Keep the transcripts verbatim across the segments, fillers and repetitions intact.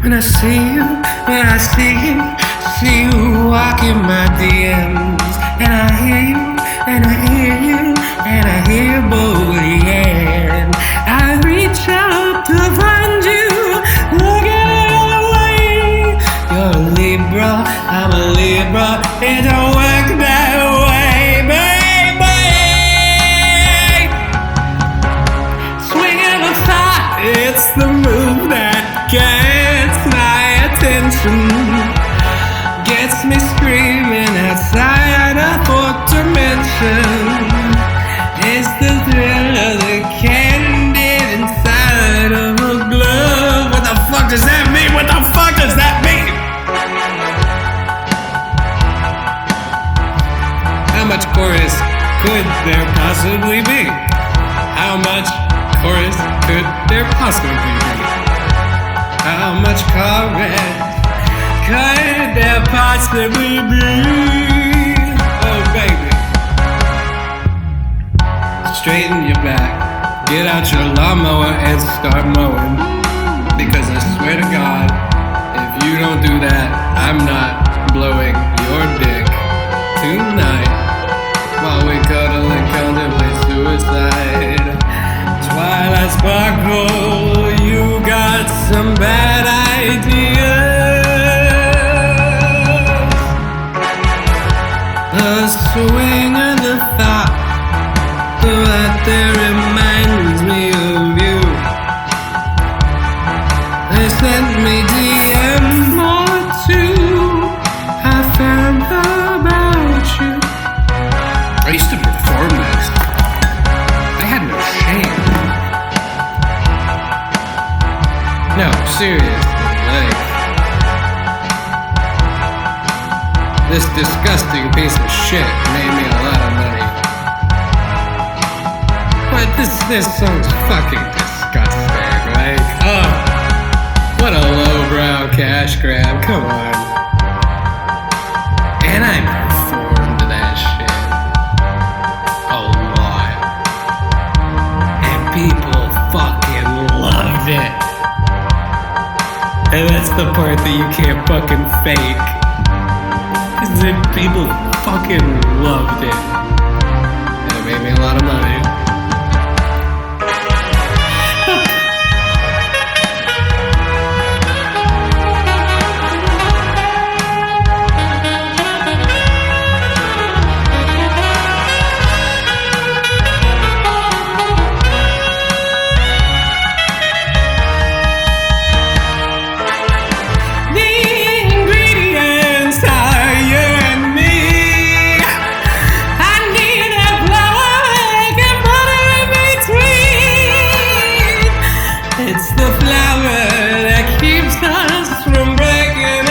When I see you, when I see you, see you walking my D Ms. And I hear you, and I hear you, and I hear you bullying. I reach up to find you, looking away. You're a Libra, I'm a Libra, it don't work that way, baby. Swinging a thought, it's the move that gets my attention, gets me screaming outside a fourth dimension. It's the thrill of the candy inside of a glove. What the fuck does that mean? What the fuck does that mean? How much chorus could there possibly be? How much chorus could there possibly be? How much chorus could there possibly be? Oh baby, straighten your back, get out your lawnmower and start mowing. Because I swear to God, if you don't do that, I'm not blowing your dick tonight while we cuddle and contemplate suicide. Twilight sparkle, you got some bad ideas. The swing of the thought that there reminds me of you. They sent me D M or two. I found about you. I used to perform this. I had no shame. No, seriously, like, this disgusting piece of shit made me a lot of money. But this, this song's fucking disgusting, like, oh, what a lowbrow cash grab, come on. And I performed that shit a lot. And people fucking loved it. And that's the part that you can't fucking fake. Cause the people fucking loved it. And it made me a lot of money. It's the flower that keeps us from breaking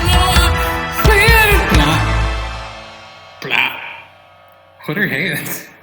apart. Blah, blah. What are hands?